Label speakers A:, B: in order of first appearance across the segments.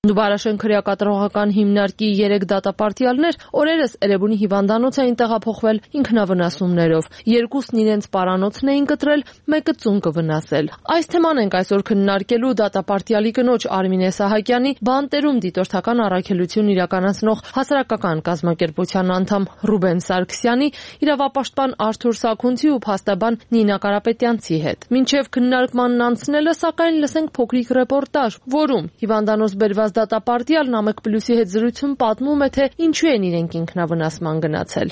A: Դուբարաշեն քրեակատարողական հիմնարկի 3 դատապարտյալներ օրերս Էրեբունի հիվանդանոց էին տեղափոխվել ինքնավնասումներով։ Երկուսն իրենց պարանոցն էին կտրել, մեկը ծուն կվնասել։ Այս թեման ենք այսօր քննարկելու դատապարտյալի կնոջ Արմինե Սահակյանի, բանտերում դիտորդական առաքելություն իրականացնող հասարակական կազմակերպության անդամ Ռուբեն Սարգսյանի, իրավապաշտպան Արթուր Սաքունցի ու փաստաբան Նինա Կարապետյանցի հետ։ Մինչև քննարկմանն անցնելը, սակայն լսենք փոքրիկ ռեպորտաժ, որում հիվանդանոց բերված դատապարտյալն Ամեկ+-ի հետ զրույցում պատմում է, թե ինչու են իրենք ինքնավնասման գնացել։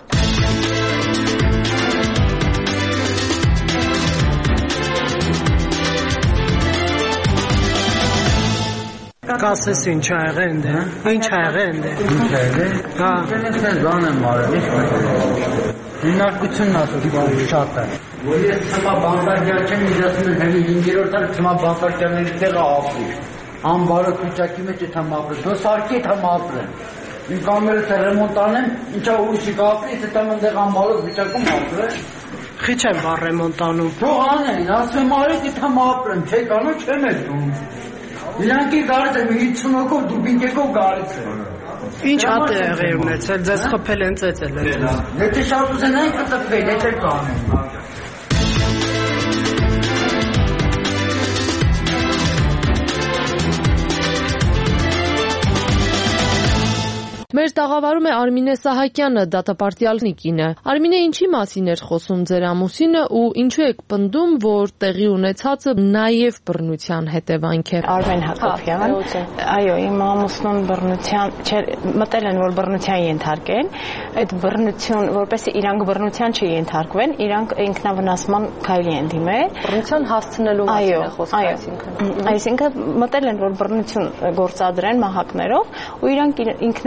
B: Կասես ինչ ա եղել ընդ է, ինչ ա եղել ընդ է։
C: Ինչ ա եղել։
B: Հա։
C: Դենքն բան եմ արել, հիմնարկությունն ասում շատ է։ Որ ես թեմա բանտարկյալ չեմ, ես ասում եմ հենց 5-րդ տարի թեմա բանտարկյալների տեղը ապրի։ Անբարոյ վիճակի մեջ է թեմա ապրել։ Դու սարքի թեմա ապրել։ Իմ կամերս է ռեմոնտ անեմ, ինչա ուրիշի կապրի, թե թեմ ընդեղ անբարոյ վիճակում ապրել։
B: Խիչ եմ բան ռեմոնտ անում։
C: Թող անեն, ասում եմ արեք թեմա ապրեմ, չեք անում, չեմ էլ դու։ Իրանք գարից է 50 հոգով, դու 5 հոգով գարից է։
B: Ինչ հատ է եղել ունեցել, ձեզ խփել են ծեծել են։
C: Եթե շատ ուզենային կտպվել, եթե կանեն։
A: Մեր տաղավարում է Արմինե Սահակյանը, դատապարտյալի կինը։ Արմինե, ինչի մասին էր խոսում ձեր ամուսինը ու ինչու եք պնդում, որ տեղի ունեցածը նաև բռնության հետևանք է։
D: Արմեն Հակոբյան, այո, իմ ամուսնուն բռնության, մտել են, որ բռնության ենթարկեն, այդ բռնություն, որպեսզի իրանք բռնության չենթարկվեն, իրանք ինքնավնասման քայլի են դիմել։
A: Բռնության հասցնելու մասին է խոսքը,
D: այսինքն մտել են, որ բռնություն գործադրեն մահակներով ու իրանք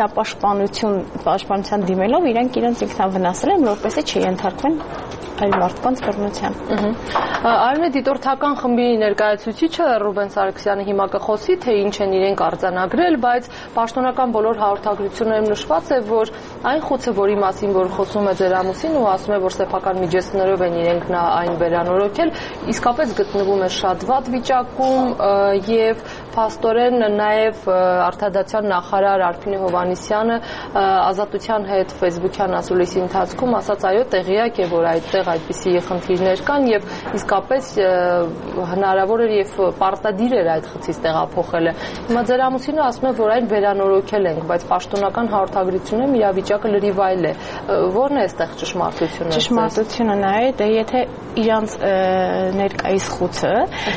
D: պաշտպանության դիմելով իրենք իրենց ինքնավնասել են, որպեսզի չենթարկվեն այլ մարդկանց բռնության։
A: Արմենի դիտորդական խմբի ներկայացուցիչը Ռուբեն Սարգսյանը հիմա կխոսի, թե ինչ են իրենք արձանագրել, բայց պաշտոնական բոլոր հաղորդագրություններում նշված է, որ այն խուցը, որի մասին որ խոսում է ձեր ամուսինը ու ասում է, որ սեփական միջոցներով են իրենք այն վերանորոգել, իսկապես գտնվում է շատ վատ վիճակում եւ փաստորեն նաև Արտադատության նախարար Արփինե Հովհաննիսյանը Ազատության հետ Facebook-յան ասուլիսի ընթացքում ասաց, այո, տեղյակ է, որ այդտեղ այդպիսի խնդիրներ կան եւ իսկապես հնարավոր էր եւ պարտադիր էր այդ խցից տեղափոխելը։ Հիմա ձեր ամուսինը ասում է, որ այն վերանորոգել ենք, բայց պաշտոնական հաղորդագրությունում իրավիճակը լրիվ այլ է։ Որն է այստեղ ճշմարտությունը։
D: Ճշմարտությունը նա է, դե եթե իրանց ներկայիս խուցը,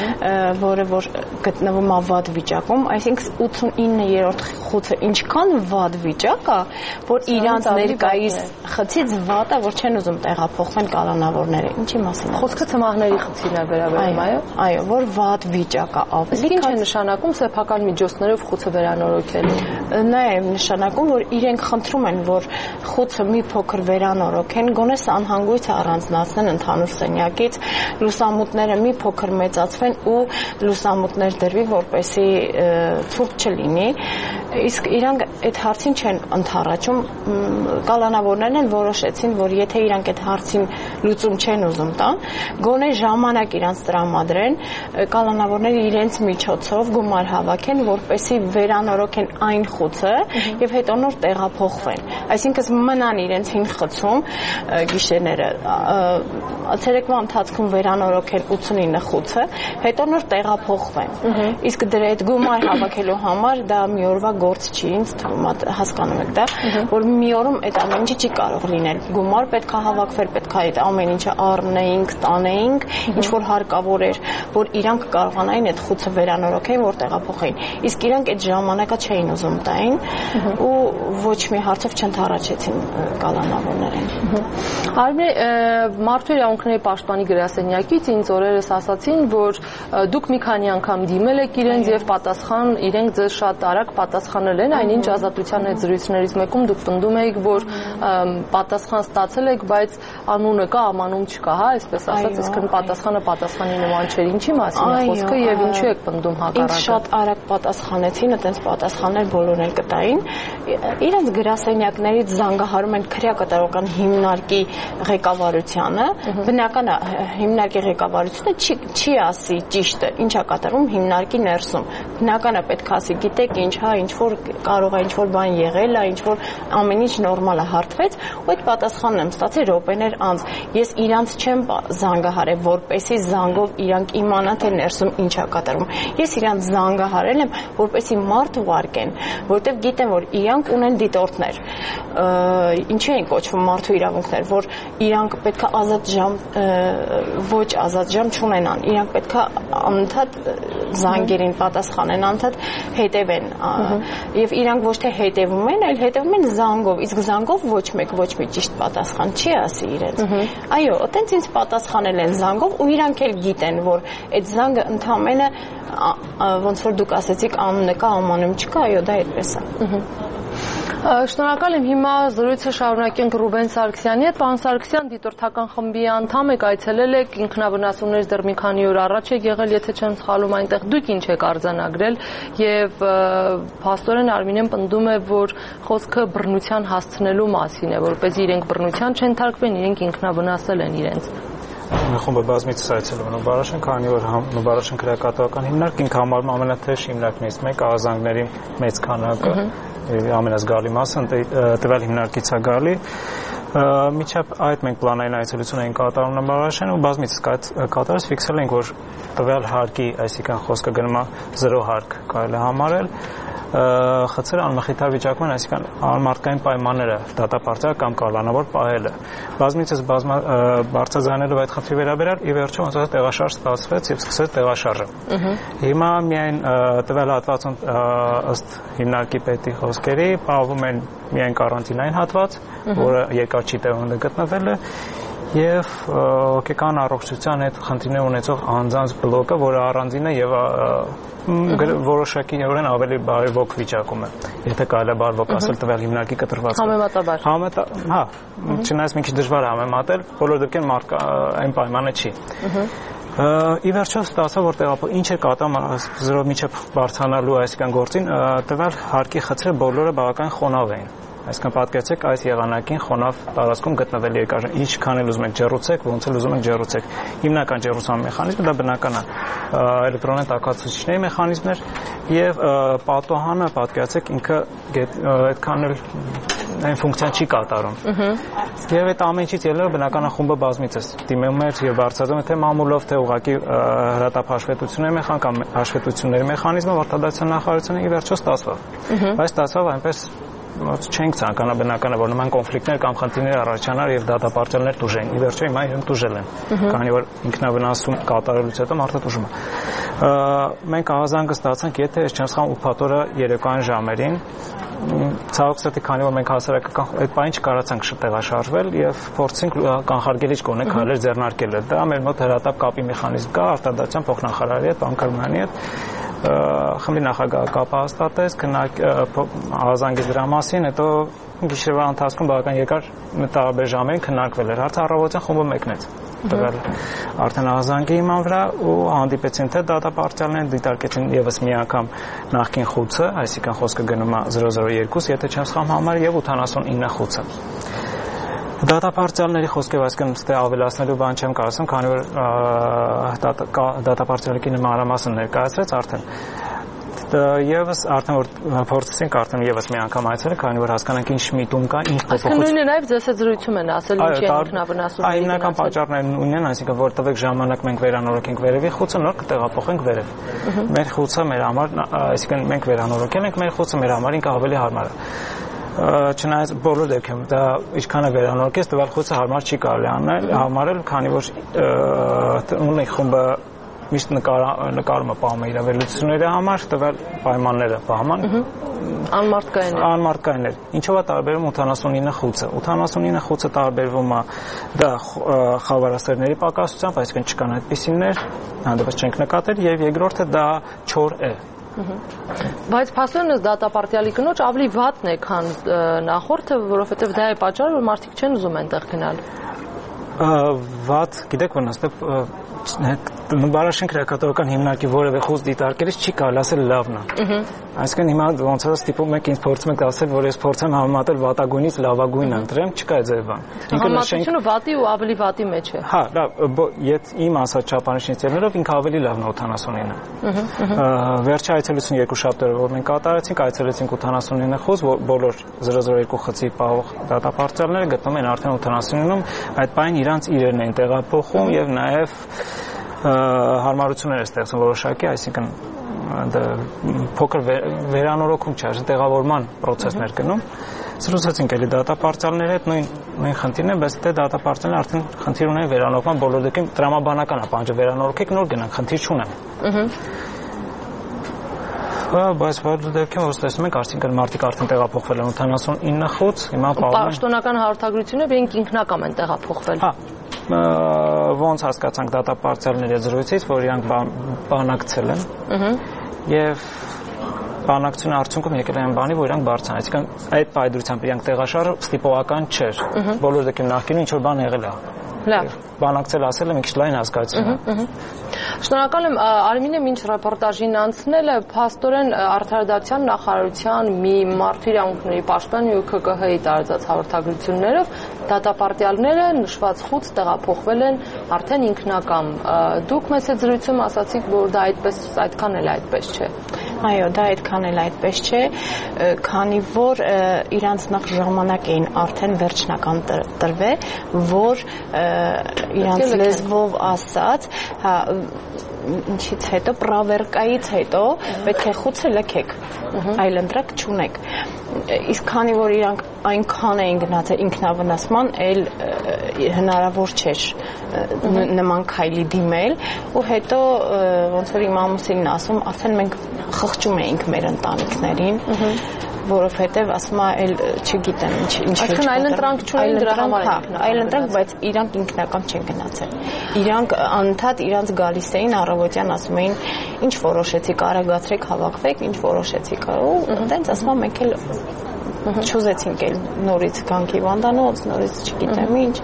D: որը որ գտնվում է վատ վիճակում, այսինքն 89-րդ խուցը ինչքան վատ վիճակ է, որ իրանց ներկայիս խցից վատ է, որ չեն ուզում տեղափոխվեն կալանավորները։ Ինչի մասին է։
A: Խոսքը ծմահների խցին է վերաբերում, այո։
D: Այո, որ վատ վիճակ է ավելի։
A: Ինչ է նշանակում սեփական միջոցներով խուցը վերանորոգելը։
D: Նա է նշանակում, որ իրենք խնդրում են, որ խուցը մի փոքր վերանորոգեն, գոնե անհանգույցը առանձնացնեն ընդհանուր սենյակից, լուսամուտները մի փոքր մեծացվեն ու լուսամուտներ դրվի, որպեսզի ցուրտ չլինի։ Իսկ իրանք այդ հարցին չեն ընդառաջում, կալանավորներն են որոշեցին, որ եթե իրանք այդ հարցին լուծում չեն ուզում տան, գոնե ժամանակ իրանց տրամադրեն, կալանավորները իրենց միջոցով գումար հավաքեն, որպեսզի վերանորոգեն այն խուցը եւ հետո նոր տեղափոխվեն։ Այսինքն մնան իրենց հին խցում գիշերները, ցերեկվա ընթացքում վերանորոգեն 89 խուցը, հետո նոր տեղափոխվեն։ Իսկ դրա այդ գումար հավաքելու համար դա մի օրվա գործ չի, ինձ թվում է, հասկանում եք դա, որ մի օրում այդ ամեն ինչը չի կարող լինել։ Գումար պետք է հավաքվեր, պետք է այդ ամեն ինչը առնեինք, տանեինք, ինչ որ հարկավոր էր, որ իրանք կարողանային այդ խուցը վերանորոգեին, որ տեղափոխեին։ Իսկ իրանք այդ ժամանակը չէին ուզում տային ու ոչ մի հարցով չընդառաջեցին կալանավորներին։
A: Արմենի, Մարդու իրավունքների պաշտպանի գրասենյակից ինձ օրերս ասացին, որ դուք մի քանի անգամ դիմել եք իրենց եւ իրենք ձեզ շատ արագ պատասխանել են, այնինչ Ազատության հետ զրույցներից մեկում դուք պնդում եք, որ պատասխան ստացել եք, բայց անունը կա, ամանուն չկա, հա, այսպես ասած, իսկ պատասխանի նման չէր։ Ինչի մասին է խոսքը եւ ինչու եք պնդում հակառակը։
D: Ինձ շատ արագ պատասխանեցին, այտենց պատասխաններ բոլորն էլ կտային։ Իրենց գրասենյակներից զանգահարում են քրեակատարական հիմնարկի ղեկավարությանը, բնական է հիմնարկի ղեկավարությունը չի ասի ճիշտը, ինչ է կատարում հիմնարկի ներսում։ Բնական է պետք է ասի, գիտեք ինչ, հա, ինչ որ կարող է ինչ որ բան եղել է, ինչ որ ամեն ինչ նորմալ է հարթվեց, ու այդ պատասխանն եմ ստացել րոպեներ անց։ Ես իրանց չեմ զանգահարել, որպեսզի զանգով իրանք իմանան, թե ներսում ինչ է կատարում։ Ես իրանց զանգահարել եմ, որպեսզի մարդ ուղարկեն, որտեղ գիտեմ, որ իրանք ունեն դիտորդներ, ինչի են կոչվում մարդու իրավունքներ, որ իրանք պետք է ազատ ժամ, ոչ ազատ ժամ չունենան, իրանք պետք է անընդհատ զանգերին պատասխանեն, անընդհատ հետևեն, եւ իրանք ոչ թե հետևում են, այլ հետևում են զանգով, իսկ զանգով ոչ մեկ ոչ մի ճիշտ պատասխան չի ասի իրենց։ Այո, այտենց ինձ պատասխանել են զանգով ու իրանք էլ գիտեն, որ այդ զանգը ընդամենը ոնց որ դուք ասեցիք անունը կա, անունը չկա, այո, դա այդպես է։
A: Շնորհակալ եմ, հիմա զրույցը շարունակենք Ռուբեն Սարգսյանի հետ։ Պարոն Սարգսյան, դիտորդական խմբի անդամ եք, այցելել եք, ինքնավնասումներից դեռ մի քանի օր առաջ եք եղել, եթե չեմ սխալվում, այնտեղ դուք ինչ եք արձանագրել, եւ փաստորեն Արմինեն պնդում է, որ խոսքը բռնության հասցնելու մասին է, որպեսզի իրենք բռնության չընթարկվեն, իրենք ինքնավնասել են իրենց։
E: Խումբը բազմիցս այցելում է Նուբարաշեն, քանի որ Նուբարաշեն քրեակատարական հիմնարկ ինքը համարում ամենաթեժ հիմնարկներից մեկը, ազանգների մեծ քանակը, ամենազգալի մասը տվյալ հիմնարկից է գալի։ Միջև այդ մենք պլանային այցելություն էինք կատարում Նուբարաշեն ու բազմիցս կատարած ֆիքսել ենք, որ տվյալ հարկի, այսինքն խոսքը գնում է 0 հարկ կարելի է համարել, խցերը անմխիթար վիճակում են, այսինքն անմարդկային պայմանները դատապարտել կամ կալանավոր պահելը։ Բազմիցս բարձրաձայնելով այդ խնդրի վերաբերյալ ի վերջո ոնց որ տեղաշարժ ստացվեց եւ սկսեց տեղաշարժը։ Հիմա միայն տվյալ հատվածում ըստ հիմնարկի պետի խոսքերի պահվում են միայն կարանտինային հատված, որը երկար չի տեղում գտնվել է, եւ հոգեկան առողջության հետ խնդիրներ ունեցող անձանց բլոկը, որը առանձին է եւ որոշակիորեն ավելի բարվոք վիճակում է, եթե կարելի է բարվոք ասել տվյալ հիմնարկի կտրվածքը։
A: Համեմատաբար։
E: Հա, չնայած մի քիչ դժվար է համեմատել, բոլոր դեպքերում այն պայմանը չի։ Ի վերջո ստացա, որ ինչ է կատարում 0 միջև բարձրանալու այսքան գործին, տվյալ հարկի խցրը բոլորը բավական խոնավ էին։ Այսինքն պատկերացրեք այս եղանակին խոնավ տարածքում գտնվել երկար, ինչքան էլ ուզում եք ջեռուցեք, ոնց էլ ուզում եք ջեռուցեք։ Հիմնական ջեռուցման մեխանիզմը դա բնական է էլեկտրոնային տաքացուցիչների մեխանիզմներ եւ պատոհանը պատկերացրեք ինքը այդքան էլ այն ֆունկցիան չի կատարում։ Եվ այդ ամեն ինչից ելնելով բնական է խումբը բազմիցս դիմում էր եւ բարձրացնում է թե մամուլով, թե ուղղակի հրատապ հաշվետվությունների մեխանիզմը, վարդապետության նախարարությունը ի վերջո ստացավ։ Բայց ստացավ այնպես չենք ցանկանա բնական է, որ նման կոնֆլիկտներ կամ խնդիրներ առաջանար եւ դատապարտելներ տուժեն։ Ի վերջո հիմա իրենք տուժել են, քանի որ ինքնավնասում կատարելուց հետո մարդը տուժում է։ Մենք ահազանգը ստացանք, եթե ես չեմ սխալվում, ուրբաթօրը երեկոյան ժամերին, ցավոք, քանի որ մենք հասարակական այդ բանը չկարողացանք տեղաշարժվել եւ փորձենք կանխարգելիչ կոնե քայլեր ձեռնարկել։ Դա մեր մոտ հրատապ կապի մեխանիզմ կա արտադրության փոխնախարարի հետ, Պանկարմյանի հետ։ Խմբի նախագահը կապ հաստատեց, ահազանգեց դրա մասին, հետո գիշերվա ընթացքում բավական երկար տարբեր ժամերին քննարկվել էր։ Հարցը առավոտյան խումբը մեկնեց։ Տվել արդեն ահազանգի իման վրա ու հանդիպեցին թե դատապարտյալներին, դիտարկեցին եւս մի անգամ նախկին խուցը, այսինքն խոսքը գնում է 002, եթե չեմ սխալվում համարը եւ 89 խուցը։ Դատապարտյալների խոսքով այսինքն ստե ավելացնելու բան չեմ կարծում, քանի որ դատապարտյալի մանրամասն ներկայացրեց արդեն։ Եվս արդեն որ փորձեցինք արդեն եւս մի անգամ այցելել, քանի որ հասկանանք ինչ միտում կա, ինչ փոփոխություն։
A: Նույնը նաեւ ձեզ հետ զրույցում են ասել, ինչի են ինքնավնասում։
E: Այն հիմնական պատճառներն ունեն, այսինքն որ տվեք ժամանակ մենք վերանորոգենք վերևի խուցը, նոր կտեղափոխենք վերև։ Մեր խուցը մեր համար, այսինքն մենք վերանորոգել ենք մեր խուցը, մեր համար ինքը ավելի հարմար է։ Չնայած բոլոր դեպքերում դա ինչքան է վերանորոգես, տվյալ խուցը հարմար չի կարելի համարել, քանի որ ունի խումբը միշտ նկարումը պահում է իր վերլուծությունների համար, տվյալ պայմանները պահման անմարդկային էր։ Ինչով է տարբերվում 89 խուցը։ 89 խուցը տարբերվում է դա խավարասերների պակասությամբ, այսինքն չկան այդպիսիներ, հանդեպս չենք նկատել, եւ երկրորդը դա չոր է։
A: Բայց փաստորեն դատապարտյալի կնոջ ավելի վատն է, քան նախորդը, որովհետև դա է պատճառը, որ մարդիկ չեն ուզում այնտեղ գնալ։
E: Վատ, գիտեք, վնասը Նուբարաշեն քրեակատորական հիմնարկի որևէ խոս դիտարկելիս չի կարելի ասել լավն է։ Այսինքն հիմա ոնց որ ստիպում եք ինձ փորձում եք ասել, որ ես փորձեմ համեմատել վատագույնից լավագույնը ընտրեմ, չկա այդ ձև բան։
A: Համեմատությունը վատի ու ավելի վատի մեջ է։
E: Հա, լավ, եթե իմ ասած չափանիշից ելնելով ինքը ավելի լավն է 89-ը։ Վերջի այցելությունը 2 շաբթը որ մենք կատարեցինք, այցելեցինք 89 խոս, բոլոր 002 խցի պահող դատապարտյալները գտնում են արդեն 89-ում, այդ պայն իրանց իրերն են տեղափոխում եւ նաեւ հարմարություններ է ստեղծում որոշակի, այսինքն փոքր վերանորոգում չէ, տեղավորման process-ներ գնում։ Զրուցեցինք էլի դատապարտյալների հետ նույն խնդիրն է, բայց դե դատապարտյալները արդեն խնդիր ունեն վերանորոգման, բոլոր դեպքերում տրամաբանական է պահանջը վերանորոգեք, նոր գնանք, խնդիր չունեն։ Բայց բոլոր դեպքերում ոնց տեսնում եք, արդյունքում մարդիկ արդեն տեղափոխվել են 89 խոց, հիմա պահում են
A: պաշտոնական հաղորդագրությունով իրենք ինքնակամ են տեղափոխվել։
E: Հա, ոնց հասկացանք դատապարտյալների զրույցից, որ իրանք բանակցել են։ Եվ բանակցությունը արդյունքում եկել են բանի, որ իրանք բարձան, այսինքն այդ պայդրությամբ իրանք տեղաշարժը ստիպողական չէր։ Բոլոր դեպքերում նախկինում ինչ որ բան եղել է։
A: Լավ։
E: Բանակցել ասել եմ մի քիչ լայն հասկացություն է։
A: Շնորհակալ եմ Արմինե, մինչ ռեպորտաժին անցնելը փաստորեն Արդարադատության նախարարության մի մարդու իրավունքների պաշտպանի ու ՔԿՀ-ի տարածած հաղորդագրություններով դատապարտյալները նշված խուց տեղափոխվել են արդեն ինքնակամ։ Դուք մեծ զրույցում ասացիք, որ դա այդքան էլ այդպես չէ։
D: Այո, դա այդքան էլ այդպես չէ, քանի որ իրանց նախ ժամանակ էին արդեն վերջնական տրվել, որ իրանց լեզվով ասած, հա, ինչից հետո պրավերկայից հետո պետք է խուցը լքեք, այլ ընտրակ չունեք։ Իսկ քանի որ իրանք այնքան էին գնացել ինքնավնասման, այլ հնարավոր չէր նման քայլի դիմել, ու հետո ոնց որ իմ ամուսինն ասում, ասեն մենք խղճում էինք մեր ընտանիքներին, որովհետև ասում է, այլ չգիտեմ ինչ
A: Այսինքն այլ ընտրանք չունեն դրա համար
D: այլ ընտրանք, բայց իրանք ինքնական չեն գնացել։ Իրանք անընդհատ իրանց գալիս էին առավոտյան ասում էին, ինչ որոշեցիք, արագացրեք, հավաքվեք, ինչ որոշեցիք, ու այդտենց ասում եմ մենք էլ չուզեցինք էլ նորից գանքի վանդանոց, նորից չգիտեմ ինչ։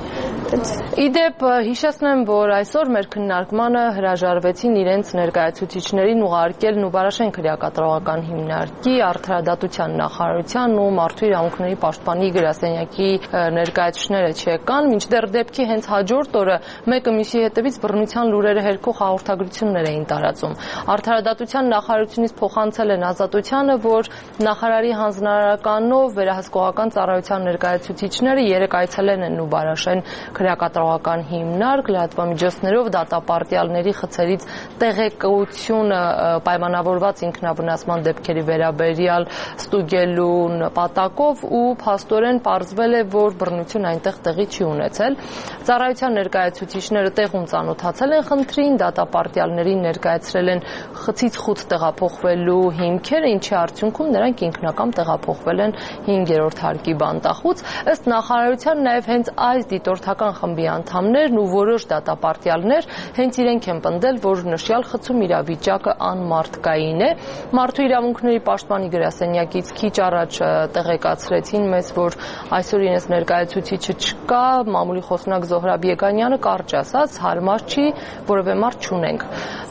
A: Իդեպ հիշեցնեմ, որ այսօր մեր քննարկմանը հրաժարվեցին իրենց ներկայացուցիչներին ուղարկել Նուբարաշեն քրեակատարողական հիմնարկի, Արդարադատության նախարարության ու Մարդու իրավունքների պաշտպանի գրասենյակի ներկայացուցիչները չեկան, մինչդեռ դեպքի հենց հաջորդ օրը մեկը մյուսի հետևից բռնության լուրերը հերքող հաղորդագրություններ էին տարածում։ Արդարադատության նախարարությունից փոխանցել են Ազատությանը, որ նախարարի հանձնարարականով վերահսկողական ծառայության ներկայացուցիչները երեկ այցելել են Նուբարաշեն քրեակատարողական հիմնարկ, լրատվամիջոցներով դատապարտյալների խցերից տեղեկությունը պայմանավորված ինքնավնասման դեպքերի վերաբերյալ ստուգելու նպատակով ու փաստորեն պարզվել է, որ բռնություն այնտեղ տեղի չի ունեցել։ Ծառայության ներկայացուցիչները տեղում ծանոթացել են խնդրին, դատապարտյալներին ներկայացրել են խցից խուց տեղափոխվելու հիմքերը, ինչի արդյունքում նրանք ինքնակամ տեղափոխվել են 5-րդ հարկի բանտախուց։ Ըստ նախարարության նաև հենց այս դիտորդական խմբի անդամներն ու որոշ դատապարտյալներ հենց իրենք են պնդել, որ նշյալ խցում իրավիճակը անմարդկային է։ Մարդու իրավունքների պաշտպանի գրասենյակից քիչ առաջ տեղեկացրեցին մեզ, որ այսօր իրենց ներկայացուցիչը չկա, մամուլի խոսնակ Զոհրաբ Եգանյանը կարճ ասաց, հարմար չի, որևէ մարդ չունենք։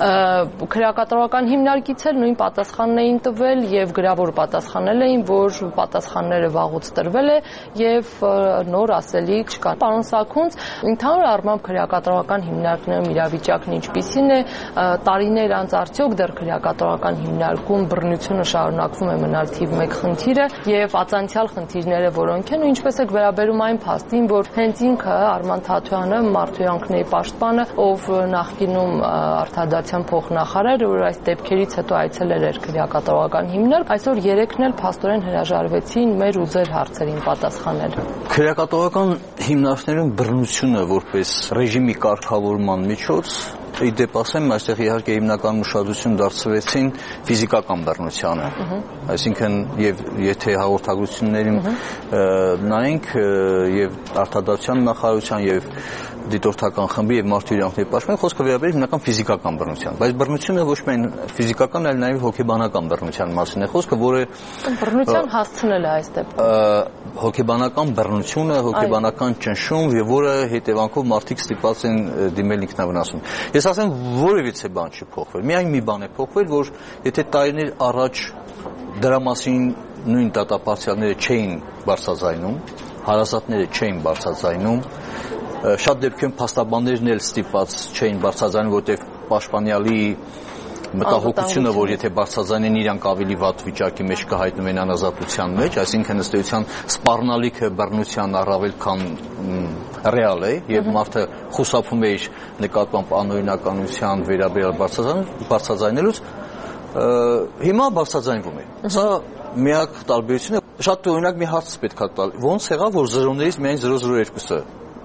A: Քրեակատարողական հիմնարկից էլ նույն պատասխանն էին տվել եւ գրավոր պատասխանել էին, որ պատասխանները վաղուց տրվել է եւ նոր ասելիք չկա։ Պարոն Սաքունց, ընդհանուր առմամբ քրեակատարողական հիմնարկներում իրավիճակն ինչպիսին է, տարիներ անց արդյոք դեռ քրեակատարողական հիմնարկում բռնությունը շարունակվում է մնալ թիվ 1 խնդիրը եւ ածանցյալ խնդիրները որոնք են ու ինչպես է վերաբերում այն փաստին, որ հենց ինքը Արման Թաթոյանը, Մարդու իրավունքների պաշտպանը, ով նախկինում Արդարադատության փոխնախարար, որ այս դեպքերից հետո այցելել էր քրեակատարողական հիմնարկ, այսօր երեքն էլ փաստորեն հրաժարվեցին մեր ու ձեր հարցերին պատասխանել։
F: Քրեակատարողական հիմնարկներում բռնությունը որպես ռեժիմի կարգավորման միջոց, իդեպ ասեմ, այստեղ իհարկե հիմնական ուշադրություն դարձրեցին ֆիզիկական բռնությանը, այսինքն եւ եթե հաղորդագրություններին նայենք եւ Արդարադատության նախարարության եւ դիտորդական խմբի եւ մարդու իրավունքների պաշտպանի խոսքը վերաբերում հիմնական ֆիզիկական բռնության, բայց բռնությունը ոչ միայն ֆիզիկական, այլ նաեւ հոգեբանական բռնության մասին է խոսքը, որը
A: բռնության հասցնել է այս դեպքում
F: հոգեբանական բռնությունը, հոգեբանական ճնշում եւ որը հետեւանքով մարդիկ ստիպված են դիմել ինքնավնասում։ Ես ասեմ, որևիցե բան չի փոխվել։ Միայն մի բան է փոխվել, որ եթե տարիներ առաջ դրա մասին նույն դատապարտյալները չէին բարձրաձայնում, հարազատները չէին բարձրաձայնում, շատ դեպքերում փաստաբաններն էլ ստիպված չէին բարձրաձայնում, որտեղ պաշտպանյալի մտահոգությունը, որ եթե բարձրաձայնեն իրանք ավելի վատ վիճակի մեջ կհայտնվեն անազատության մեջ, այսինքն ըստ էության սպառնալիքը բռնության առավել քան ռեալ է եւ մարդը խուսափում է իր նկատմամբ անօրինականության վերաբերյալ բարձրաձայնելուց, հիմա բարձրաձայնվում է։ Սա միակ տարբերությունն է։ Շատ օրինակ մի հարց պետք է տալ, ո՞նց եղավ, որ 0-ներից միայն 002-ը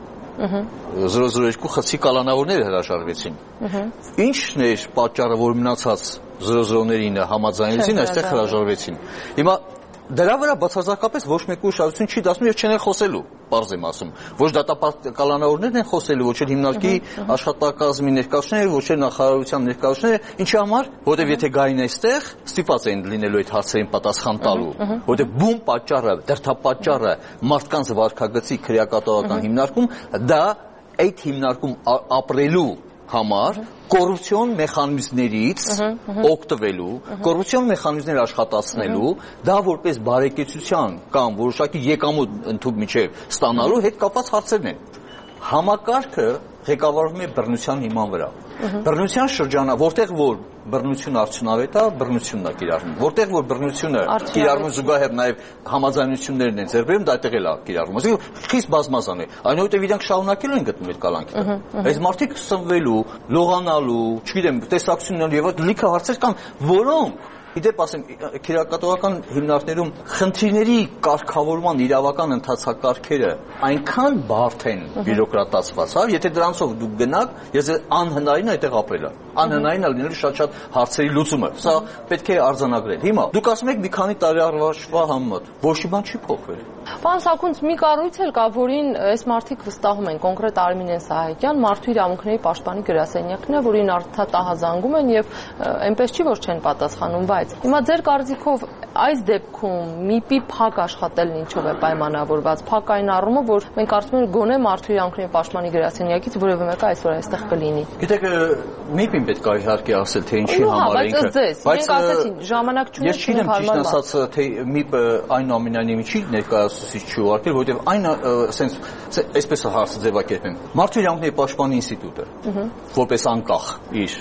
F: 002 խցի կալանավորները հրաժարվեցին։ Ինչն էր պատճառը, որ մնացած 00-ները համաձայնեցին, այստեղ հրաժարվեցին։ Հիմա դրա վրա բացարձակապես ոչ մեկ ուշադրություն չի դասում եւ չեն խոսելու, պարզ եմ ասում։ Ոչ դատապարտկալանավորներն են խոսելու, ոչ էլ հիմնարկի աշխատակազմի ներկայացուցիչները, ոչ էլ նախարարության ներկայացուցիչները, ինչի համար, որովհետեւ եթե գային այստեղ, ստիպված էին լինելու այդ հարցերին պատասխան տալու, որովհետեւ բուն պատճառը, դրդապատճառը մարդկանց վարքագծի քրեակատողական հիմնարկում, դա այդ հիմնարկում ապրելու համար կոռուպցիոն մեխանիզմներից օգտվելու, կոռուպցիոն մեխանիզմներ աշխատացնելու, դա որպես բարեկեցության կամ որոշակի եկամուտ ընդհանուր միջև ստանալու հետ կապված հարցերն են։ Համակարգը ղեկավարվում է բռնության հիման վրա։ Բռնության շրջանը, որտեղ որ բռնությունը արդյունավետ է, բռնությունն է կիրառվում։ Որտեղ որ բռնությունը կիրառվում զուգահեռ նաև համաձայնություններն են ձեռք բերում, դա այդտեղ էլ է կիրառվում։ Այսինքն խիստ բազմազան է։ Այնուհետև իրանք շարունակելու են գտնում այդ կալանքը։ Այս մարդիկ սնվելու, լողանալու, չգիտեմ, տեսակցություն ունենալու եւ լիքը հարցեր կան, որոնք Իդեպ ասեմ, քրեակատողական հիմնարկներում խնդիրների կարգավորման իրավական ընթացակարգերը այնքան բարդ են բյուրոկրատացված, հա, եթե դրանցով դուք գնաք, ես անհնարին է այդտեղ ապրելը։ Անհնարին է լինելու շատ հարցերի լուծումը։ Սա պետք է արձանագրել։ Հիմա դուք ասում եք մի քանի տարի առաջվա համեմատ, ոչ մի բան չի փոխվել։
A: Պարոն Սաքունց, մի կառույց էլ կա, որին այս մարդիկ վստահում են, կոնկրետ Արմինեն Սահակյան, մարդու իրավունքների պաշտպանի գրասենյակն է, որին արտահազանգում են եւ այնպես չի, որ չեն պատասխանում, բայց հիմա ձեր կարծիքով այս դեպքում ՄԻՊ-ի փակ աշխատելն ինչով է պայմանավորված, փակ այն առումով, որ մենք կարծում ենք գոնե մարդու իրավունքների պաշտպանի գրասենյակից որևէ մեկը այսօր այստեղ կլինի։
F: Գիտեք, ՄԻՊ-ին պետք է իհարկե ասել, թե ինչի համար է ինքը,
A: բայց ասեցին, ժամանակ չունի,
F: ես չգիտեմ ճիշտ ասած, թե ՄԻՊ-ը այնուամենայնիվ չի ներկայացուցիչ չի ուղարկել, որովհետև այն ասենց այսպես է հարցը ձևակերպեմ։ Մարդու իրավունքների պաշտպանի ինստիտուտը, որպես անկախ իր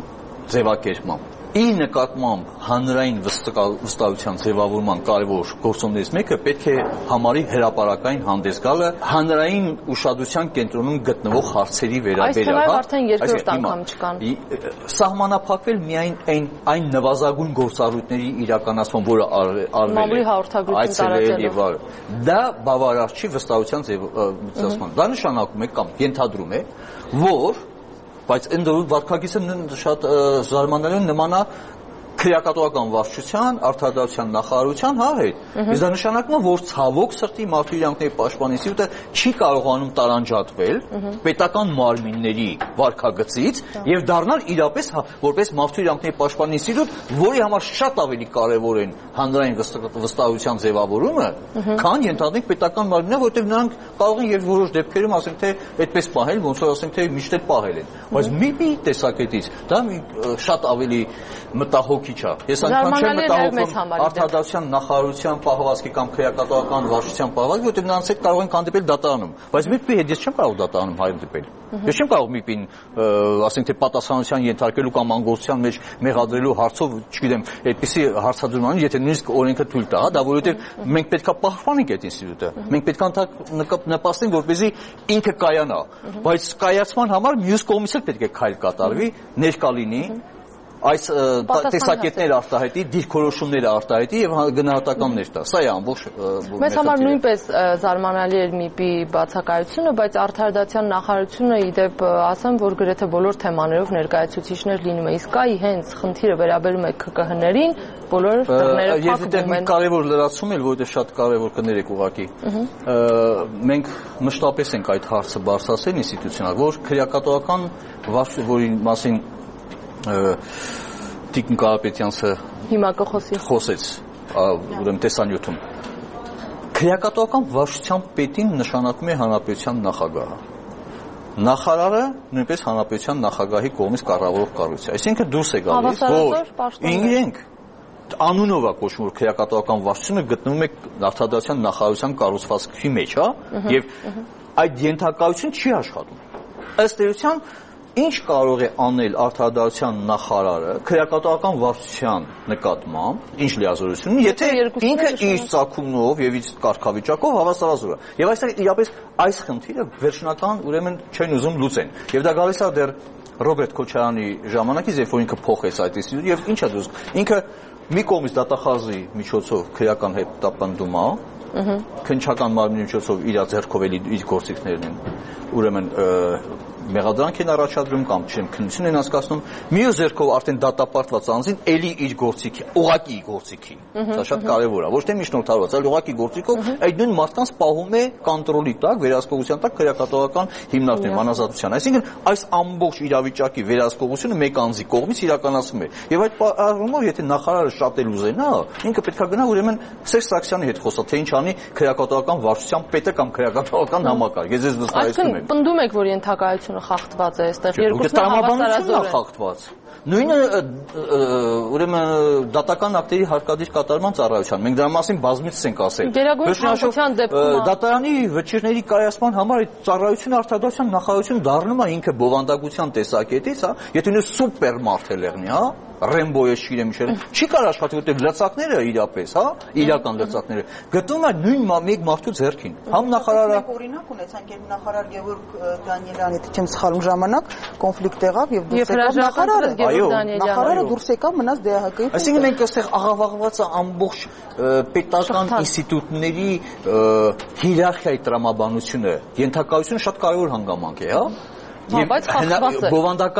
F: ձևակերպմամբ իր նկատմամբ հանրային վստահության ձևավորման կարևոր գործոններից մեկը պետք է համարի հրապարակային հանդես գալը հանրային ուշադրության կենտրոնում գտնվող հարցերի վերաբերյալ։
A: Այս թեմայով արդեն երկրորդ անգամ չկան։
F: Սահմանափակվել միայն այն նվազագույն գործառույթների իրականացման, որը
A: մամուլի հաղորդագրություն տարածելով։
F: Դա բավարար չի վստահության ձևավորման։ Դա նշանակում է կամ ենթադրում է, որ բայց ընդդեմ վարքագիծը շատ զարմանալի նմանա քրեակատողական վարչության, արտադրության նախարարության հետ։ Իսկ դա նշանակում է, որ ցավոք սրտի մարդու իրավունքների պաշտպանի ինստիտուտը չի կարողանում տարանջատվել պետական մարմինների վարքագծից եւ դառնալ իրապես որպես մարդու իրավունքների պաշտպանի ինստիտուտ, որի համար շատ ավելի կարեւոր են հանրային վստահության ձևավորումը, քան ենթադրենք պետական մարմինները, որովհետեւ նրանք կարող են եւ որոշ դեպքերում ասենք թե այդպես պահել, ոնց որ ասենք թե միշտ էլ պահել են։ Բայց ՄԻՊ-ի տեսակետից դա շատ ավելի մտահոգիչ է։ Ես անգամ չեմ մտահոգում արտադրության նախարարության պահվածքի կամ քրեակատողական վարչության պահվածքի, որտեղ նրանց հետ կարող են հանդիպել դատարանում, բայց ՄԻՊ-ի հետ ես չեմ կարող դատարանում հանդիպել։ Ես չեմ կարող ՄԻՊ-ին, ասենք թե պատասխանատվության ենթարկելու կամ անգործության մեջ մեղադրելու հարցով, չգիտեմ, այդպիսի հարցադրում անի, եթե նույնիսկ օրենքը թույլ տա, դա որովհետև մենք պետքա պահպանենք այդ ինստիտուտը։ Մենք պետքա նպաստենք, որպեսզի ինքը կայանա, բայց կայացման համար մյուս կողմից էլ պետք է քայլ կատարվի, ներկա լինի այս տեսակետները արտահայտի, դիրքորոշումները արտահայտի եւ գնահատականներ տա։ Սա է ամբողջ
A: Մեզ համար նույնպես զարմանալի էր ՄԻՊ-ի բացակայությունը, բայց Արդարադատության նախարարությունը իդեպ ասեմ, որ գրեթե բոլոր թեմաներով ներկայացուցիչներ լինում է։ Իսկ այ հենց խնդիրը վերաբերում է ԿԿՀ-ներին, բոլոր դռները փակվում են։
F: Ես կարևոր լրացում եմ, որովհետեւ շատ կարևոր կներեք ուղղակի։ Մենք մշտապես ենք այդ հարցը բարձրացրել ինստիտուցիոնալ, որ քրեակատողական վարչություն, որի մասին Տիկին Կարապետյանցը
A: հիմա խոսեց,
F: ուրեմն տեսանյութում։ Քրեակատողական վարչության պետին նշանակում է հանրապետության նախագահը։ Նախարարը նույնպես հանրապետության նախագահի կողմից կառավարող կառույց է։ Այսինքն դուրս է գալիս, որ իրենք անունով է կոչվում, որ քրեակատողական վարչությունը գտնվում է Արդարադատության նախարարության կառուցվածքի մեջ, եւ այդ ենթակայությունը չի աշխատում։ Ըստ էության ինչ կարող է անել Արդարադատության նախարարը քրեակատողական վարչության նկատմամբ, ինչ լիազորություն ունի, եթե ինքը իր ծագումով եւ իր կարգավիճակով հավասարազոր է։ Եվ այստեղ իրապես այս խնդիրը վերջնական ուրեմն չեն ուզում լուծեն։ Եվ դա գալիս է դեռ Ռոբերտ Քոչարյանի ժամանակից, երբ որ ինքը փոխեց այդ ինստիտուտը, եւ ինչ է դուս, ինքը մի կողմից դատախազի միջոցով քրեական հետապնդում է, քննչական մարմնի միջոցով իր ձեռքով իր գործիքներն են, ուրեմն մեղադրանք են առաջադրում կամ չեմ քննություն են հասկացնում, մյուս ձեռքով արդեն դատապարտված անձին էլի իր գործիքի, ուղղակի գործիքին։ Դա շատ կարևոր է, ոչ թե միջնորդարված, այլ ուղղակի գործիքով այդ նույն մարդկանց պահում է կոնտրոլի տակ, վերահսկողության տակ քրեակատողական հիմնարկներում անազատության։ Այսինքն այս ամբողջ իրավիճակի վերահսկողությունը մեկ անձի կողմից իրականացվում է։ Եվ այդ առումով, եթե նախարարը շատ էլ ուզենա, ինքը պետք է գնա ուրեմն Սերժ Սարգսյանի հետ խոսա, թե ինչ անի քրեակատողական վարչության պետը կամ քրեակատողական համակարգ։ Ես վստահեցնում եմ։
A: Պնդում եք, որ ենթակայությունը խախտված է այստեղ,
F: երկուսն հավասարազոր են խախտված։ Նույնը ուրեմն դատական ակտերի հարկադիր կատարման ծառայության։ Մենք դրա մասին բազմիցս ենք ասել։
A: Վերջնաշության դեպքում
F: դատարանի վճիռների կայացման համար այդ ծառայությունը Արդարադատության նախարարությունը դառնում է ինքը բովանդակության տեսակետից, եթե նույն սուպեր մարդ է եղնի, Ռեմբոյը շիրեմ չեր, չի կարող աշխատի, որտեղ լծակները իրապես, իրական լծակները գտնում են նույն մեկ մարդու ձեռքին։ Համ նախարարը
G: օրինակ ունեցանք, երբ նախարար Գևորգ Դանիելյանի, եթե չեմ սխալվում, ժամանակ կոնֆլիկտ եղավ եւ նախարարը դուրս եկավ, մնաց ԴՀԿ-ի։
F: Այսինքն մենք այստեղ աղավաղված ամբողջ պետական ինստիտուտների հիերարխիայի տրամաբանությունը, ենթակայությունը շատ կարևոր հանգամանք է,
A: բայց խախտված է։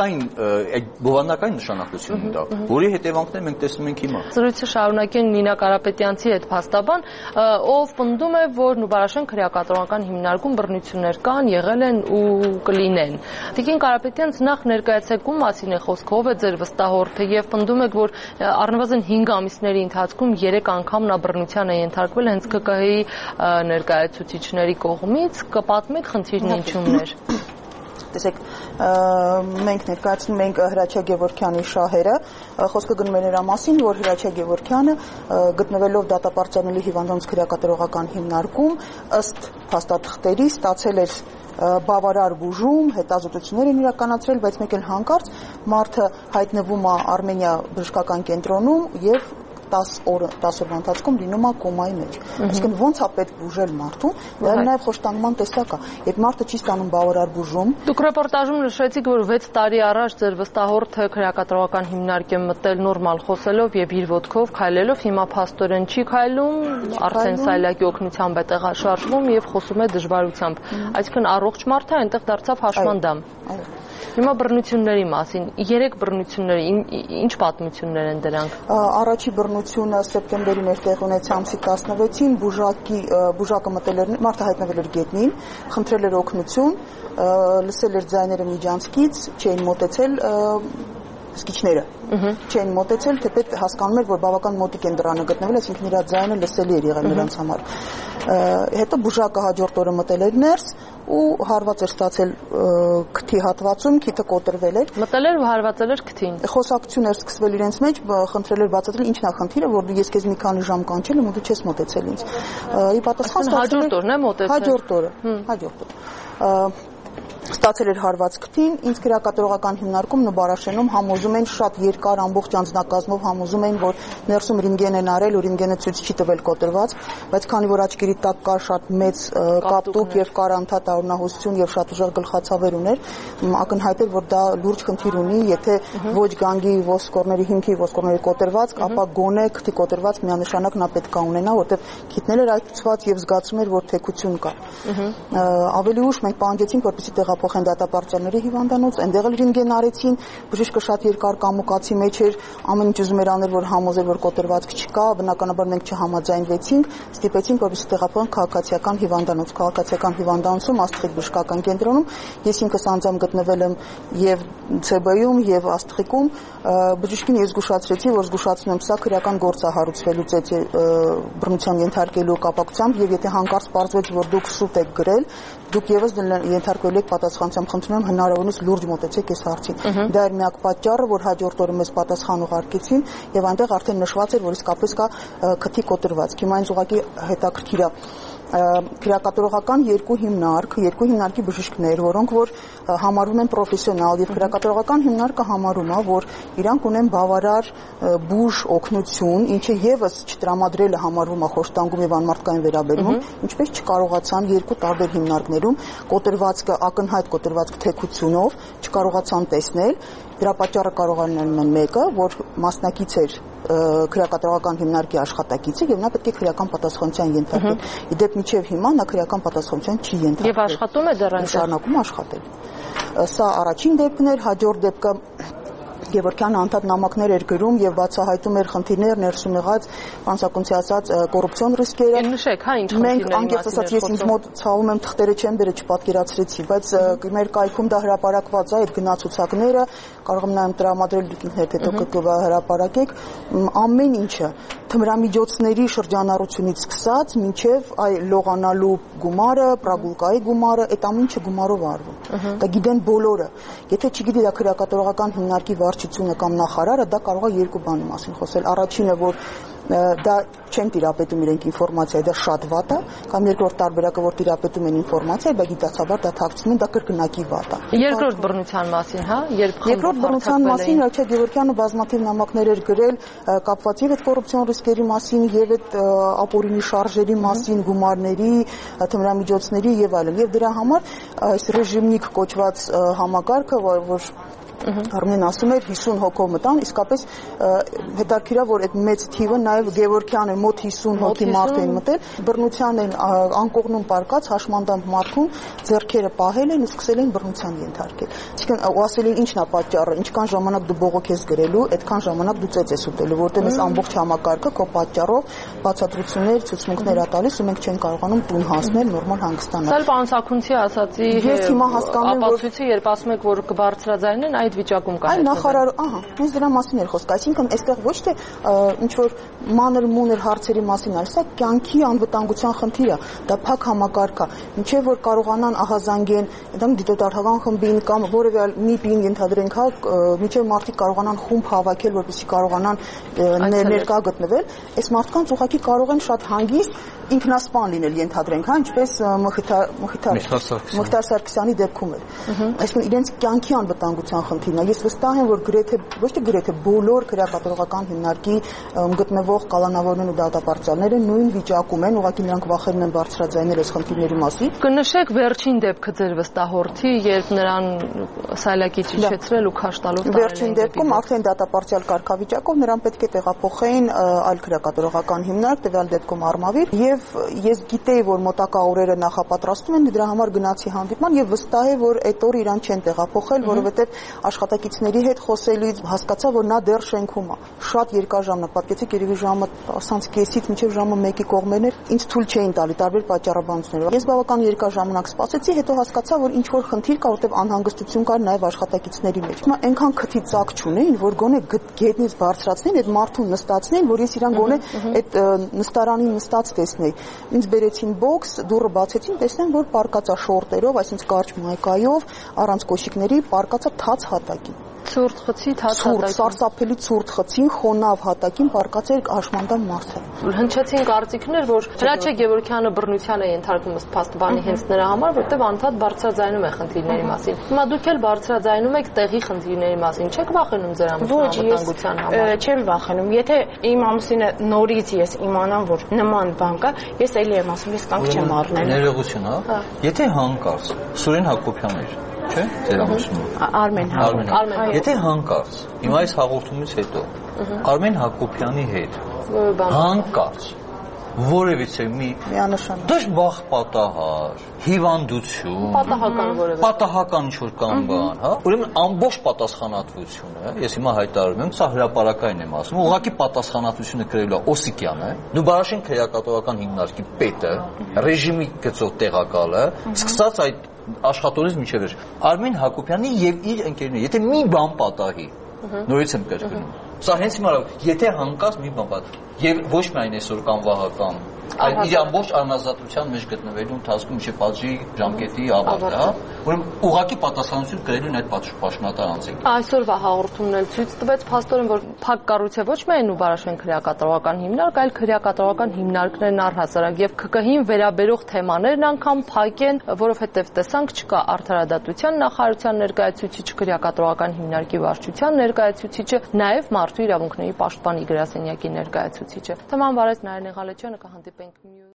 F: Բովանդակային նշանակություն ունի դա, որի հետևանքները մենք տեսնում ենք հիմա։
A: Զրույցը շարունակեն Նինա Կարապետյանցի հետ փաստաբան, ով պնդում է, որ Նուբարաշեն քրեակատողական հիմնարկում բռնություններ կան, եղել են ու կլինեն։ Տիկին Կարապետյանց նախ ներկայացեք ում մասին է խոսքը, ով է ձեր վստահորդը եւ պնդում եք, որ առնվազն 5 ամիսների ընթացքում 3 անգամ նա բռնության է ենթարկվել հենց ԿԿՀ-ի ներկայացուցիչների կողմից, կպատմեք խնդիրն ինչումն էր։
G: Տեսեք, մենք ներկայացնում ենք Հրաչյա Գևորգյանի շահերը, խոսքը գնում է նրա մասին, որ Հրաչյա Գևորգյանը գտնվելով դատապարտանելի հիվանդանոց քրեակատողական հիմնարկում ըստ փաստաթղթերի ստացել էր բավարար բուժում, հետազոտություններ են իրականացրել, բայց մեկ էլ հանկարծ մարդը հայտնվում է Արմենիա բժշկական կենտրոնում եւ 10 օրվա ընթացքում լինում է կոմայի մեջ։ Այսինքն ոնց է պետք բուժել մարդուն, դա նաև խոշտանգման տեսակ է։ Երբ մարդը չի ստանում բավարար բուժում։
A: Դուք ռեպորտաժում նշեցիք, որ 6 տարի առաջ ձեր վստահորդը քրեակատողական հիմնարկ է մտել նորմալ խոսելով եւ իր ոտքով քայլելով, հիմա փաստորեն չի քայլում, Արսեն Սայլակի օգնությամբ է տեղաշարժվում եւ խոսում է դժվարությամբ։ Այսինքն առողջ մարդը այնտեղ դարձավ հաշմանդամ։ Հիմա բռնությունների մասին, 3 բռնությունների ինչ պատմություններ են դրանք։
G: Առաջի բռնությունը սեպտեմբերին էր տեղի ունեցել ամսի 16-ին, բուժակը մտել էր, մարդը հայտնվել էր գետնին, խնդրել էր օգնություն, լսել էր ձայները միջանցքից, չէին մոտեցել սկիչները չեն մոտեցել, թեպետ հասկանում էր, որ բավական մոտիկ են դրանը գտնվել, այսինքն իր ձայնը լսելի էր եղել նրանց համար։ Հետո բուժակը հաջորդ օրը մտել էր ներս ու հարված էր ստացել քթի հատվածում, քիթը կոտրվել էր։
A: Մտել էր ու հարվածել էր քթին։
G: Խոսակցություն էր սկսվել իրենց մեջ, խնդրել էր բացատրել ինչն է խնդիրը, որ ես քեզ մի քանի ժամ կանչել եմ ու դու չես մոտեցել ինձ։ Ի պատասխան
A: հաջորդ օրն է մոտեցել։
G: Հաջորդ օրը։ ստացել էր հարված քթին, ինձ քրեակատարողական հիմնարկում Նուբարաշենում համոզում են շատ երկար ամբողջ անձնակազմով համոզում են, որ ներսում ռենտգեն են արել ու ռենտգենը ցույց չի տվել կոտրված, բայց քանի որ աչքերի տակ կար շատ մեծ կապտուկ եւ կար անդադար արյունահոսություն եւ շատ ուժեղ գլխացավեր ուներ, ակնհայտ էր, որ դա լուրջ խնդիր ունի, եթե ոչ գանգի ոսկորների հիմքի ոսկորների կոտրված, ապա գոնե քթի կոտրված միանշանակ նա պետք է ունենա, որտեղ քիթնել էր այցված եւ զգացում էր, որ թեքություն կա։ Ավելի ուշ մենք պահանջեցինք, որպեսզի տեղափոխեն դատապարտյալների հիվանդանոց, այնտեղ էլ ռենտգեն արեցին, բժիշկը շատ երկար կամուկացի մեջ էր, ամեն ինչ ուզում էր անել, որ համոզեր, որ կոտրվածք չկա, բնականաբար մենք չհամաձայնվեցինք, ստիպեցինք, որպեսզի տեղափոխեն քաղաքացիական հիվանդանոց, քաղաքացիական հիվանդանոցում Աստղիկ բժշկական կենտրոնում, ես ինքս անձամբ գտնվել եմ եւ ՑԲ-ում եւ Աստղիկում, բժշկին ես զգուշացրեցի, որ զգուշացնում եմ, սա քրեական գործ է հարուցվելուց բռնության ենթարկելու կապակցությամբ եւ եթե հանկարծ պարզվեց, որ դուք շուտ եք գրել, դուք եւս ենթարկվելու եք պատասխանատվությամբ, խնդրում եմ հնարավորինս լուրջ մոտեցեք այս հարցին։ Դա էր միակ պատճառը, որ հաջորդ օրը մեզ պատասխան ուղարկեցին եւ այնտեղ արդեն նշված էր, որ իսկապես կա քթի կոտրվածք։ Հիմա ինձ ուղղակի հետաքրքիր է քրեակատարողական երկու հիմնարկի բժիշկներ, որոնք որ համարվում են պրոֆեսիոնալ եւ քրեակատարողական հիմնարկը համարում է, որ իրանք ունեն բավարար բուժ օգնություն, ինչը եւս չտրամադրելը համարվում է խոշտանգում եւ անմարդկային վերաբերմունք, ինչպես չկարողացան երկու տարբեր հիմնարկներում կոտրվածքը ակնհայտ կոտրվածք թեքությունով չկարողացան տեսնել։ Դրա պատճառը կարող է լինել մեկը, որ մասնակից էր քրեակատարողական հիմնարկի աշխատակիցը եւ նա պետք է քրեական պատասխանատվության ենթարկվի։ Իդեպ մինչեւ հիմա նա քրեական պատասխանատվության չի ենթարկվել։
A: Եվ աշխատում է դեռ այնտեղ։
G: Շարունակում աշխատել։ Սա առաջին դեպքն էր, հաջորդ դեպքը Գևորգյանը անդադ նամակներ էր գրում եւ բացահայտում էր խնդիրներ, ներսում եղած կանսակունցի ասած կոռուպցիոն ռիսկերը։
A: Նշեք, հա, ինչ խնդիրների
G: մասին։ Մենք անկեղծ ասած ես ինձ մոտ ցավում եմ թղթերը չեմ բերել, չպատկերացրեցի, բայց մեր կայքում դա հրապարակված է, այդ գնացուցակները, կարող եմ նայեմ տրամադրել դուք ինքներդ հետո հրապարակեք, ամեն ինչը թմրամիջոցների շրջանառությունից սկսած մինչև լողանալու գումարը, պրագուլկայի գումարը, այդ ամեն ինչը գումարով արվում։ Դա գիտեն բոլորը։ Եթե չգիտի դա քրեակատարողական հիմնարկի վարչությունը կամ նախարարը, դա կարող է երկու բանի մասին խոսել։ Առաջինը, որ դա չեն տիրապետում իրենք ինֆորմացիա, դա շատ վատ է, կամ երկրորդ տարբերակը, որ տիրապետում են ինֆորմացիա, բայց գիտակցաբար դա թաքցնում են, դա կրկնակի վատ է։
A: Երկրորդ բռնության մասին, հա,
G: երկրորդ բռնության մասին Ռաչա Գևորգյանը բազմաթիվ նամակներ էր գրել կապված եւ այդ կոռուպցիոն ռիսկերի մասին, եւ այդ ապօրինի շարժերի մասին, գումարների, թմրամիջոցների եւ այլն։ Եվ դրա համար այս ռեժիմնիկ կոչված համակարգը, որ Արմեն ասում էր 50 հոգով մտան, իսկապես հետաքրքիր է, որ այդ մեծ թիվը նաև Գևորգյանը մոտ 50 հոգի մարդ են մտել, բռնության են անկողնում պարկած հաշմանդամ մարդուն, ձեռքերը պահել են ու սկսել են բռնության ենթարկել։ Այսինքն ու ասել են ինչն է պատճառը, ինչքան ժամանակ դու բողոք ես գրելու, այդքան ժամանակ դու ծեծ ես ուտելու, որտեղ այս ամբողջ համակարգը քո պատճառով բացատրություններ, ցուցմունքներ ա տալիս ու մենք չենք կարողանում տուն հասնել նորմալ հանգստանալ։
A: Սա պարոն Սաքունցի ասացի ապացույցը, երբ ասում եք, որ կբարձրաձայնեն, այդ վիճակում կա։
G: Այ նախարար, ահա, հենց դրա մասին էր խոսքը, այսինքն այստեղ ոչ թե ինչ որ մանր-մունր հարցերի մասին է, սա կյանքի անվտանգության խնդիր է, դա փակ համակարգ է, ինչեւ որ կարողանան ահազանգեն, դեմ դիտորդական խմբին կամ որևէ ՄԻՊ-ին ենթադրենք, հա, ինչեւ մարդիկ կարողանան խումբ հավաքել, որպեսզի կարողանան ներկա գտնվել, այս մարդկանց ուղղակի կարող են շատ հանգիստ ինքնասպան լինել, ենթադրենք, հա, ինչպես Մխիթար Սարգսյանի դեպքում էր։ Այսինքն իրենց կյանքի անվտանգության խնդիրն է։ Ես վստահ եմ, որ գրեթե ոչ թե գրեթե բոլոր քրեակատարողական հիմնարկի գտնվող կալանավորներն ու դատապարտյալները նույն վիճակում են, ուղղակի նրանք վախենում են բարձրաձայնել այս խնդիրների մասին։
A: Կնշեք վերջին դեպքը ձեր վստահորդի, երբ նրան սայլակից իջեցրել ու քաշ տալով տարել են։
G: Վերջին դեպքում արդեն դատապարտյալ կարգավիճակով նրան պետք է տեղափոխեին այլ քրեակատարողական հիմնարկ, տվյալ դեպքում Արմավիր, եւ ես գիտեի, որ մոտակա օրերը նախապատրաստում են, դրա համար գնացի հանդիպման եւ վստահ եմ, որ այդ օր իրան չեն տեղափոխել, որովհետեւ աշխատակիցների հետ խոսելուց հասկացա, որ նա դեռ շենքում է։ Շատ երկար ժամանակ, պատկերացրեք, երևի ժամը 10:30-ից մինչև ժամը 1-ի կողմերն էր, ինձ թույլ չէին տալի տարբեր պատճառաբանություններով։ Ես բավական երկար ժամանակ սպասեցի, հետո հասկացա, որ ինչ որ խնդիր կա, որտեղ անհանգստություն կար նաեւ աշխատակիցների մեջ։ Հիմա այնքան քթի ծակ չունեին, որ գոնե գետնից բարձրացնեն, այդ մարդուն նստացնեն, որ ես իրան գոնե այդ նստարանին նստած տեսնեի։ Ինձ բերեցին բոքս, դուռը բացեցին, տեսնեմ, որ պարկած է շորտերով, այսինքն կարճ մայկայով, առանց կոշիկների, պարկած է թաց հատակի։
A: ցուրտ խցի
G: ցուրտ, սարսափելի ցուրտ խցին, խոնավ հատակին պարկած էր աշմանդամ մարդը։
A: Հնչեցին կարծիքներ, որ Հրաչյա Գևորգյանը բռնության է ենթարկում ըստ փաստաբանի հենց նրա համար, որտեղ անդադ բարձրաձայնում է խնդիրների մասին։ Հիմա դուք էլ բարձրաձայնում եք տեղի խնդիրների մասին, չեք վախենում ձեր անվտանգության համար։
D: Չեմ վախենում։ Եթե իմ ամուսինը նորից ես իմանամ, որ նման բան կա, ես էլի եմ ասում, ես կանգ չեմ առնելու։
F: Ներողություն, հա։ Եթե հանկարծ Սուրեն Հակոբյանն էր, չէ՞, ձեր ամուսինը։
D: Արմեն։
F: Եթե հանկարծ, հիմա այս հաղորդումից հետո Արմեն Հակոբյանի հետ հանկարծ որևիցե մի
G: միանշանակ
F: դժբախտ պատահար, հիվանդություն, պատահական ինչ-որ կամ բան, հա, ուրեմն ամբողջ պատասխանատվությունը, ես հիմա հայտարարում եմ, սա հրապարակային եմ ասում, ուղղակի պատասխանատվությունը կրելու է Օսիկյանը, Նուբարաշեն քրեակատողական հիմնարկի պետը, ռեժիմի գծով տեղակալը, սկսած այդ աշխատորից մինչև վերջ Արմեն Հակոբյանի եւ իր ընկերները, եթե մի բան պատահի, նորից եմ կրկնում, սա հենց հիմա եթե հանկարծ մի բան պատահի եւ ոչ միայն այսօր կամ վաղական, այլ իր ամբողջ անազատության մեջ գտնվելու ընթացքում մինչև պատժի ժամկետի ավարտը, հա, ուրեմն ուղղակի պատասխանատվություն կրելուն այդ պաշտոնատար անձինք։
A: Այսօրվա հաղորդումն էլ ցույց տվեց փաստորեն, որ փակ կառույց է ոչ միայն Նուբարաշեն քրեակատողական հիմնարկ, այլ քրեակատողական հիմնարկներն առհասարակ եւ ԿԿՀ-ին վերաբերող թեմաներն անգամ փակ են, որովհետեւ տեսանք չկա Արդարադատության նախարարության ներկայացուցիչ, քրեակատողական հիմնարկի վարչության ներկայացուցիչը, նաեւ Մարդու իրավունքների պաշտպանի գրասենյակի ներկայացուցիչը։ Թեման վարեց Նարինե Ղալեչյանը, կհանդիպենք